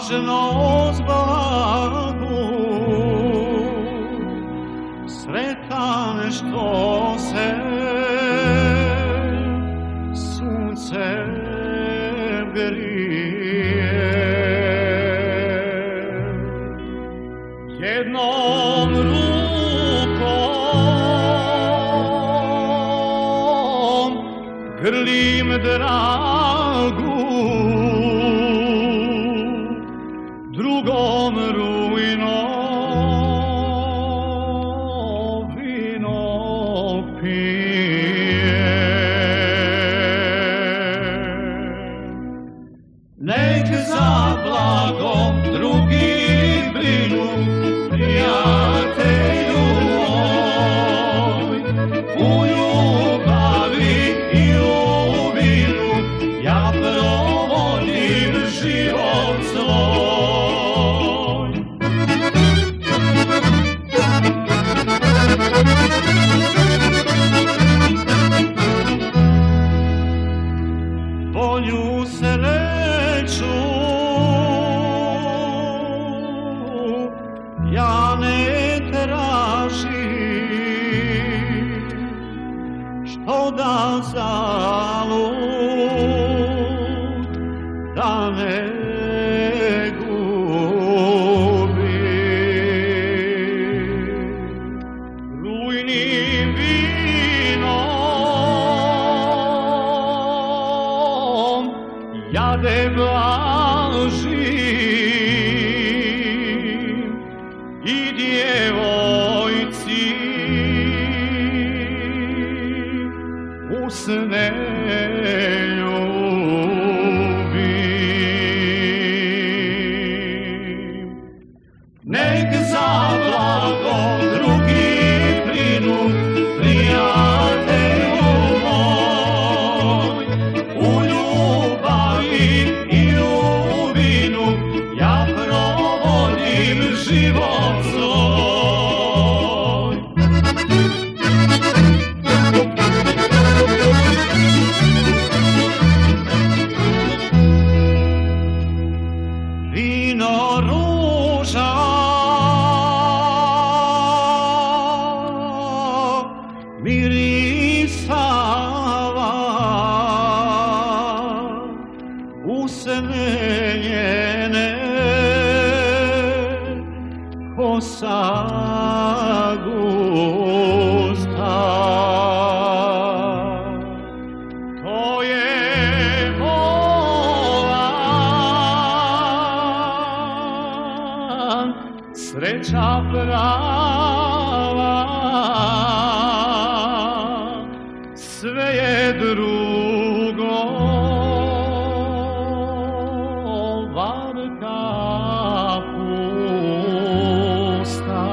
lažno zblagu, sretan što se sunce grije. Jednom rukom grlim dragu, drugom rujno vino pije. Nek za blagom drugi brinu, prijatelju moj, u ljubavi i u vinu ja provodim život svoj. Bolju sreću ja ne tražim, što da zalud da ne gubim. Rujnim vinom jade blažim i djevojci usne ljubim. Nek za blago drugi brinu, prijatelju moj, u ljubavi i u vinu ja provodim život svoj. Vino ruža mirisava, usne njene kosa gusta. To je volan, sreća prava, sve je drugo varka pusta.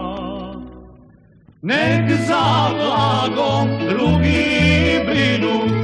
Nek za blagom drugi brinu,